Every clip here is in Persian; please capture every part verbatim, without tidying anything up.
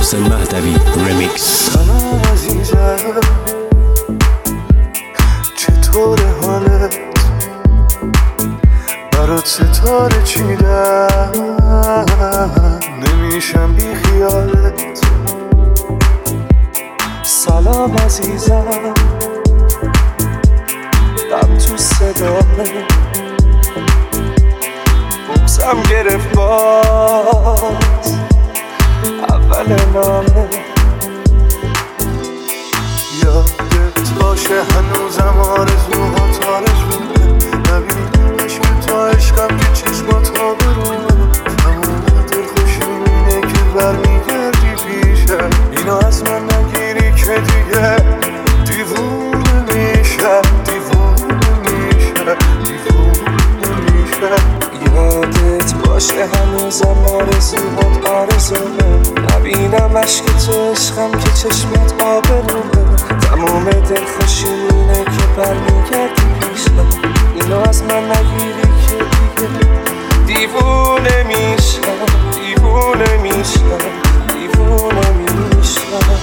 محسن مهدوی رمیکس. سلام عزیزم، چطور حالت؟ برات ستاره چیدم، نمیشم بی خیالت. سلام عزیزم، غم تو صدامه، بغزم گرفت باز اول نامه. یادت باشه هنوزم آرزوهات آرزومه، نبینم عشق تو عشقم که چشمات ها برونه. تمام دلخوشی اینه که برمیگردی پیشم، اینو از من نگیری که دیگه دیوونه میشم، دیوونه میشم، دیوونه میشم. یادت باشه هنوزم آرزوهات آرزومه، نبینم عشق تو عشقم که چشمت آبرومه. تمام دلخوشی اینه که برمیگردی پیشم، اینو از من نگیری که دیگه دیوونه میشم، دیوونه میشم، دیوونه میشم.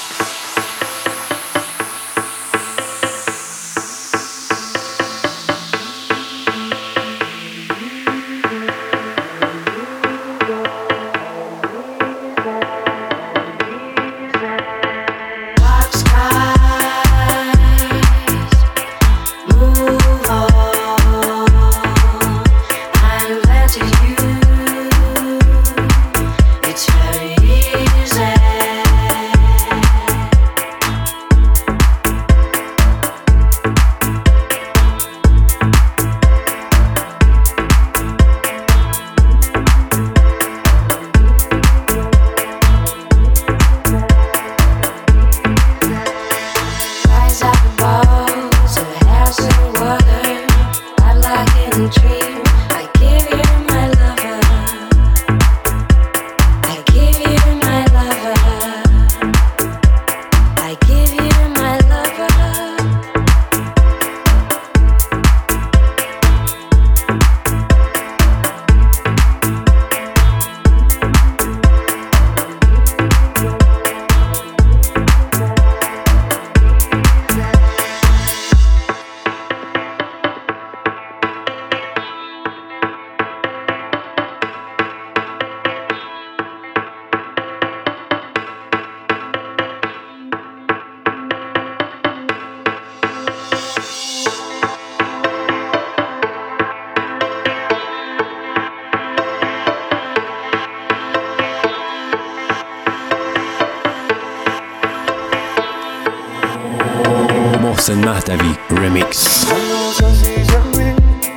محسن مهدوی رمیکس. هنوز عزیزمی،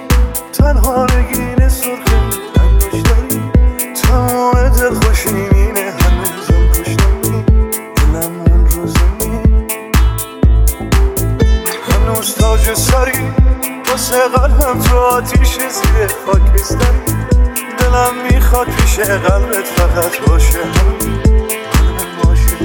تنها نگین سرخه هنوز داری، تمام دلخوشیمینه هنوزم پشتمی، دلم من رو زمین. هنوز تاج سری واسه قلبم تو آتیش زیر خاکستری، دلم میخواد پیش قلبت فقط باشه همین، باشه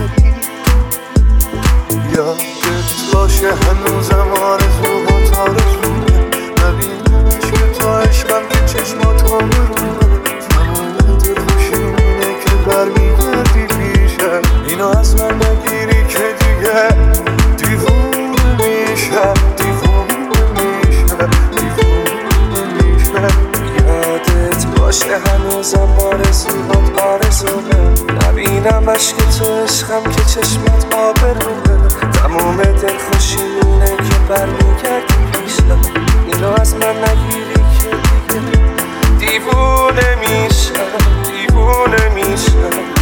یادت باشه هنوزم آرزوهات آرزومه، نبینم عشق تو عشقم که چشمات ها برونه. تمام دلخوشی اینه که برمیگردی پیشم، اینو از من نگیری که دیگه دیوونه میشم، دیوونه میشم، دیوونه میشم. یادت باشه هنوزم آرزوهات آرزومه، نبینم عشق تو عشقم که چشمت آبرومه. تمام دلخوشی اینه که برمیگردی پیشم، اینو از من نگیری که دیگه دیوونه میشم، دیوونه میشم.